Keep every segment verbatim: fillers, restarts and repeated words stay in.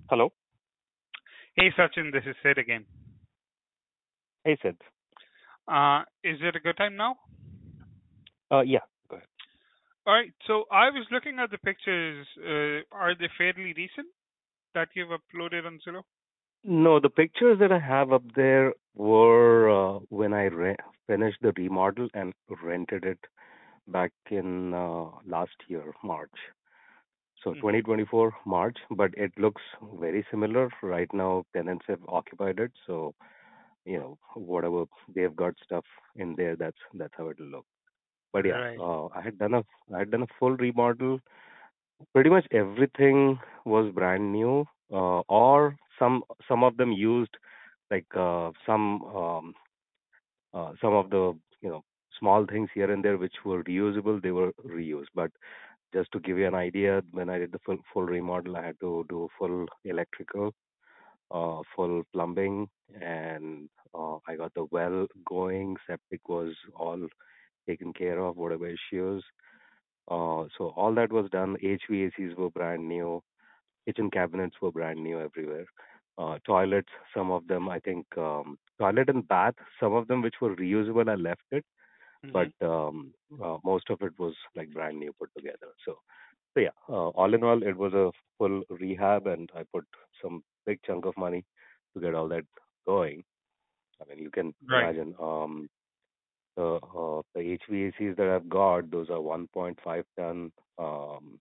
Hello. Hey Sachin, this is Sid again. Hey, Sid. Uh, is it a good time now? Uh, yeah, go ahead. All right, so I was looking at the pictures. Uh, are they fairly recent that you've uploaded on Zillow? No, the pictures that I have up there were uh, when I re- finished the remodel and rented it back in uh, last year, March. So Mm-hmm. twenty twenty-four March, but it looks very similar. Right now, tenants have occupied it, so you know whatever they've got stuff in there, that's that's how it'll look. But yeah, Right. uh, I had done a I had done a full remodel. Pretty much everything was brand new, uh, or some some of them used like uh, some um, uh, some of the you know small things here and there which were reusable. They were reused. But just to give you an idea, when I did the full full remodel, I had to do full electrical, uh, full plumbing, and uh, I got the well going. Septic was all taken care of, whatever issues. Uh, so all that was done. H V A Cs were brand new. Kitchen cabinets were brand new everywhere. Uh, toilets, some of them, I think, um, toilet and bath, some of them which were reusable, I left it, Mm-hmm. but um, uh, most of it was like brand new put together. So, so yeah, uh, all in all, it was a full rehab, and I put some big chunk of money to get all that going. I mean, you can Right. imagine um, the uh, the H V A Cs that I've got; those are one point five ton, um,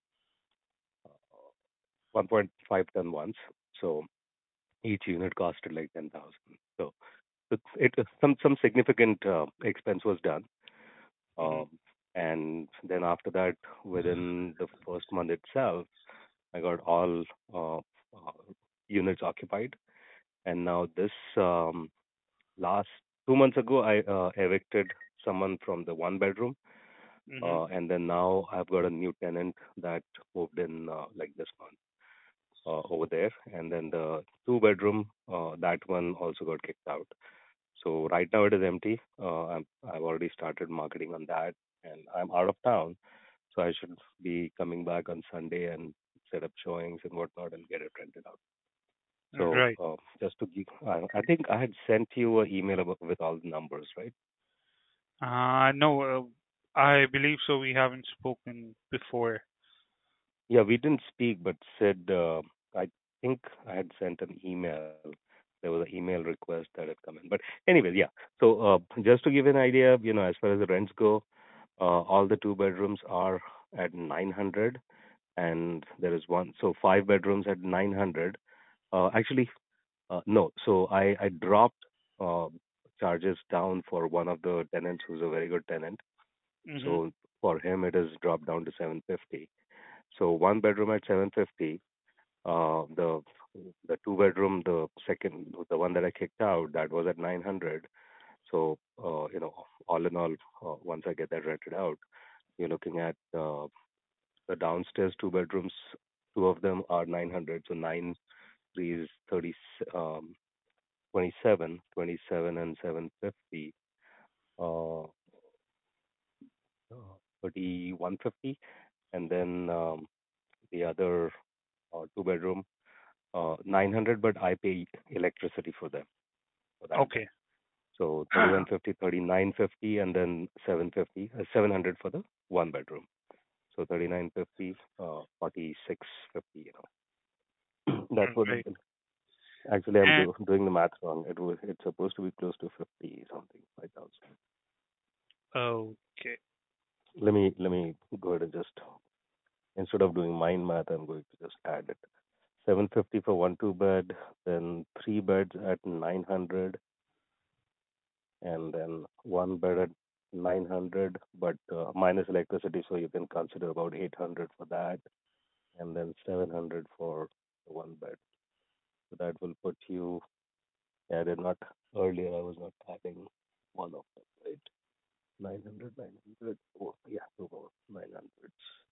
one point five ton ones. So each unit costed like ten thousand. So it, it some some significant uh, expense was done. Mm-hmm. Um, and then after that, within the first month itself, I got all uh, uh, units occupied. And now this um, last two months ago, I uh, evicted someone from the one bedroom. Mm-hmm. Uh, and then now I've got a new tenant that moved in uh, like this month uh, over there. And then the two bedroom, uh, that one also got kicked out. So right now it is empty. Uh, I'm, I've already started marketing on that, and I'm out of town, so I should be coming back on Sunday and set up showings and whatnot and get it rented out. So Right. uh, just to give, I, I think I had sent you an email about, with all the numbers, right? Uh, no, uh, I believe so. We haven't spoken before. Yeah, we didn't speak, but said uh, I think I had sent an email. There was an email request that had come in. But anyways, yeah. So uh, just to give you an idea, you know, as far as the rents go, uh, all the two bedrooms are at nine hundred, and there is one. So five bedrooms at nine hundred. Uh, actually, uh, no. So I I dropped uh, charges down for one of the tenants who's a very good tenant. Mm-hmm. So for him, it is dropped down to seven fifty. So one bedroom at seven fifty. Uh, the the two bedroom, the second, the one that I kicked out, that was at nine hundred. So uh, you know, all in all, uh, once I get that rented out, you're looking at uh, the downstairs two bedrooms. Two of them are nine hundred. So nine three is thirty, um, twenty-seven, twenty-seven and seven fifty. Uh, uh, thirty-one fifty, and then um, the other uh, two bedroom, uh, nine hundred, but I pay electricity for them for that. Okay. So thirty-one fifty, thirty-nine fifty, and then seven fifty, uh, seven hundred for the one bedroom. So thirty-nine fifty, uh, forty-six fifty, you know. That's what it Right. is. Actually, I'm And do, doing the math wrong. It was it's supposed to be close to fifty something, five thousand. okay. Let me let me go ahead and just instead of doing mind math, I'm going to just add it. seven fifty for one two bed, then three beds at nine hundred, and then one bed at nine hundred, but uh, minus electricity, so you can consider about eight hundred for that, and then seven hundred for the one bed. So that will put you, yeah, I did not, earlier I was not adding one of them, right? nine hundred, nine hundred, oh, yeah, two more, nine hundred.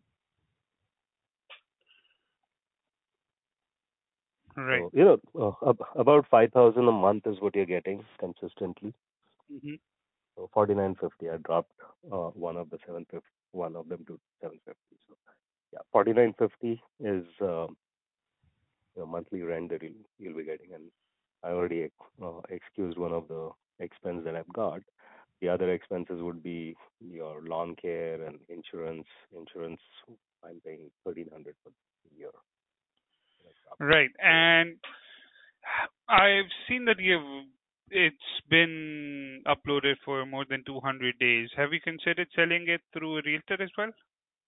Right. So, you know, uh, ab- about five thousand a month is what you're getting consistently. Mm-hmm. So forty-nine fifty, I dropped uh, one of the seven fifty, one of them to seven fifty. So yeah, forty-nine fifty is uh, you know, monthly rent that you'll you'll be getting. And I already uh, excused one of the expense that I've got. The other expenses would be your lawn care and insurance. Insurance, I'm paying thirteen hundred for the year. That's up. Right. So And I've seen that you've it's been uploaded for more than two hundred days. Have you considered selling it through a realtor as well?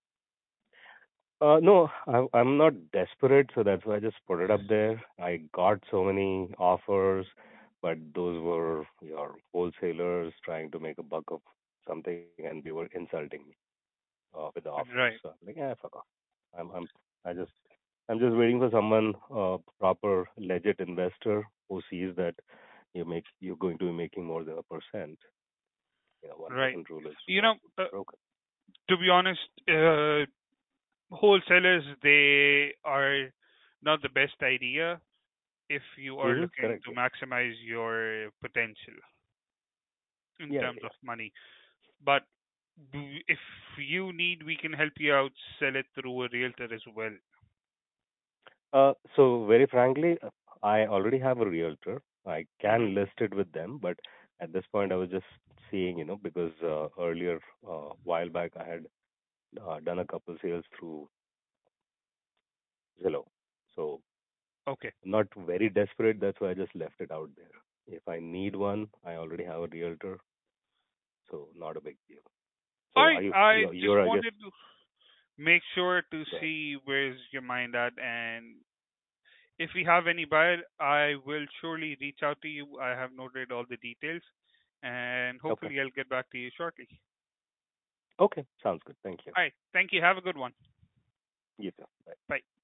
Uh, no, I, I'm not desperate, so that's why I just put it up there. I got so many offers, but those were your wholesalers trying to make a buck of something, and they were insulting me uh, with the offers. Right. So I'm like, yeah, fuck off. I'm, I'm, I just, I'm just waiting for someone, uh, proper, legit investor who sees that you make, you're going to be making more than a percent. You know, one Right. percent rule is You uh, know, uh, broken. to be honest, uh, wholesalers, they are not the best idea if you are Mm-hmm. looking Correct. to Yeah. maximize your potential in Yeah. terms Yeah. of money. But b- if you need, we can help you out sell it through a realtor as well. Uh, so very frankly, uh, I already have a realtor. I Hmm. can list it with them, but at this point, I was just seeing, you know, because uh, earlier, uh, while back, I had uh, done a couple sales through Zillow. So Okay. I'm not very desperate. That's why I just left it out there. If I need one, I already have a realtor, so not a big deal. So I are you? I You're, just you're I guess. wanted to make sure to Go ahead. see where's your mind at, and if we have any buyer, I will surely reach out to you. I have noted all the details, and Okay. hopefully I'll get back to you shortly. Okay. Sounds good. Thank you. All right. Thank you. Have a good one. You too. Bye. Bye.